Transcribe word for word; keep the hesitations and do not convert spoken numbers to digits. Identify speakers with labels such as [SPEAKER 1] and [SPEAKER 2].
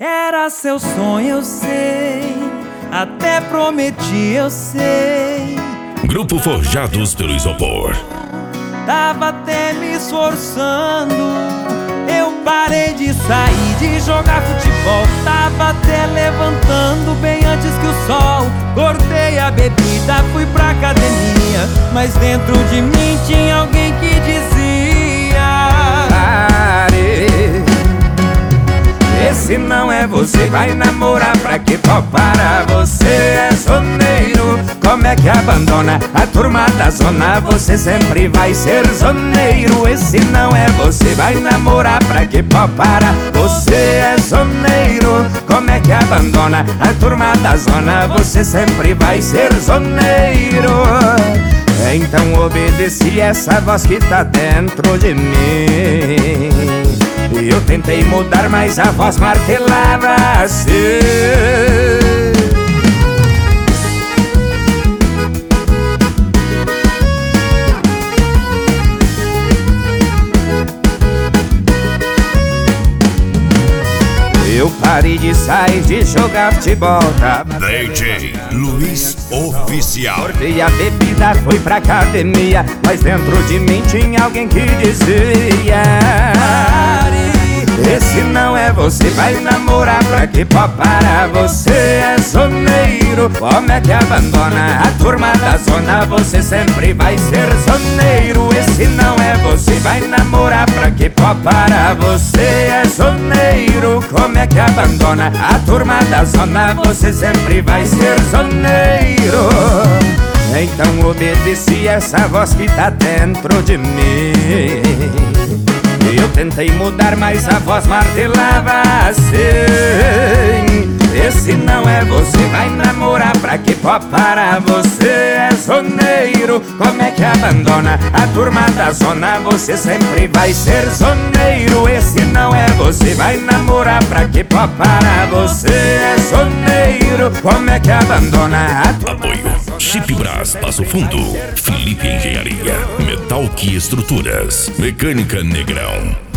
[SPEAKER 1] Era seu sonho, eu sei, até prometi, eu sei.
[SPEAKER 2] Grupo Forjados pelo Isopor.
[SPEAKER 1] Tava até me esforçando, eu parei de sair, de jogar futebol. Tava até levantando bem antes que o sol. Cortei a bebida, fui pra academia, mas dentro de mim tinha alguém que dizia: pare, esse não é você, vai namorar pra que pau para? Você é zoneiro, como é que abandona a turma da zona? Você sempre vai ser zoneiro. Esse não é você, vai namorar pra que pau para? Você é zoneiro, como é que abandona a turma da zona? Você sempre vai ser zoneiro. Então obedeci essa voz que tá dentro de mim. Eu tentei mudar, mas a voz martelava assim: eu parei de sair, de jogar futebol.
[SPEAKER 2] D J Luiz Oficial.
[SPEAKER 1] Cortei a bebida, fui pra academia, mas dentro de mim tinha alguém que dizia: esse não é você, vai namorar pra que pau para? Você é zoneiro, como é que abandona a turma da zona? Você sempre vai ser zoneiro. Esse não é você, vai namorar pra que pau para? Você é zoneiro, como é que abandona a turma da zona? Você sempre vai ser zoneiro. Então obedeci essa voz que tá dentro de mim. Eu tentei mudar, mas a voz martelava assim: esse não é você, vai namorar pra que pau para? Você é zoneiro, como é que abandona a turma da zona? Você sempre vai ser zoneiro. Esse não é você, vai namorar pra que pau para? Você é zoneiro, como é que abandona a turma?
[SPEAKER 2] Apoio Chip Brás, Passo Fundo, Felipe Engenharia, Metalque Estruturas, Mecânica Negrão.